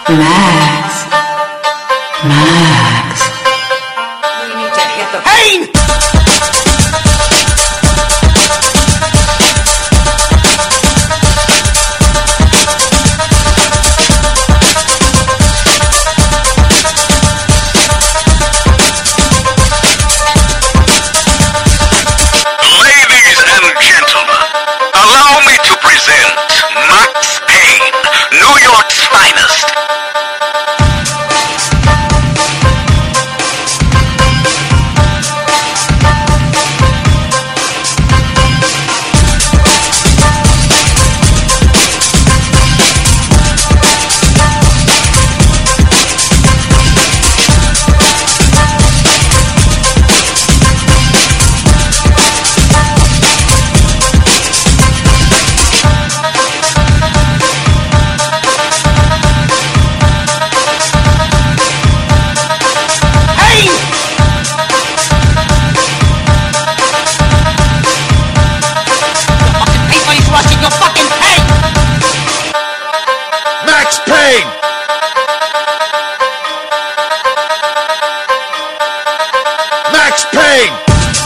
Max. Max. We need to hit the Pain! Ladies and gentlemen, allow me to present Max Payne, New York's finest. Max Payne! Max Payne!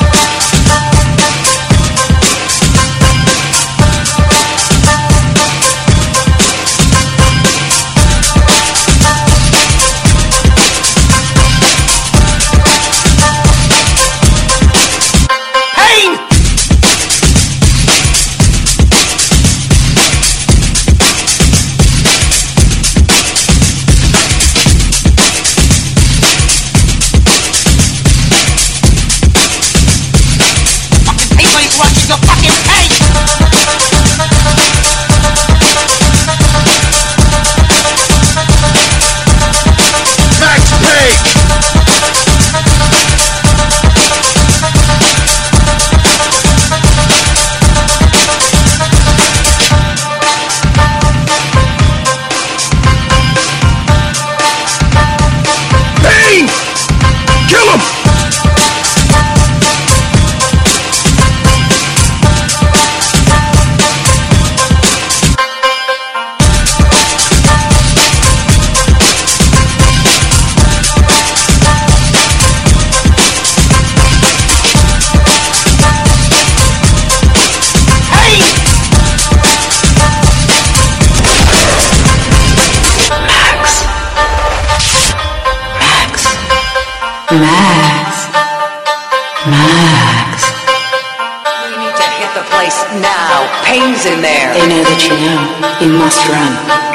Pain! Watching your fucking face! Max Payne! Pain! Kill him! Max. Max. We need to hit the place now. Payne's in there. They know that you know. You must run.